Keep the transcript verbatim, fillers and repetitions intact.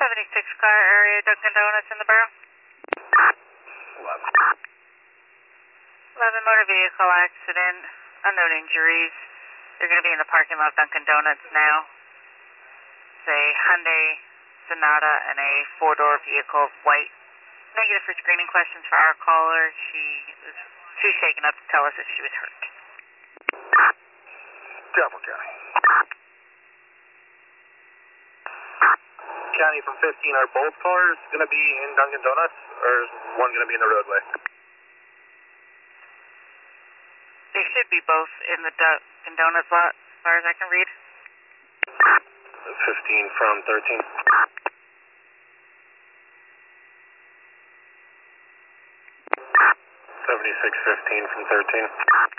seventy-six car area, Dunkin' Donuts in the borough. eleven. eleven motor vehicle accident, unknown injuries. They're going to be in the parking lot of Dunkin' Donuts now. It's a Hyundai Sonata and a four-door vehicle, white. Negative for screening questions for our caller. She was too shaken up to tell us if she was hurt. Travel County. County from fifteen, are both cars going to be in Dunkin' Donuts, or is one going to be in the roadway? They should be both in the Dunkin' Donuts lot, as far as I can read. fifteen from thirteen. seventy-six fifteen from thirteen.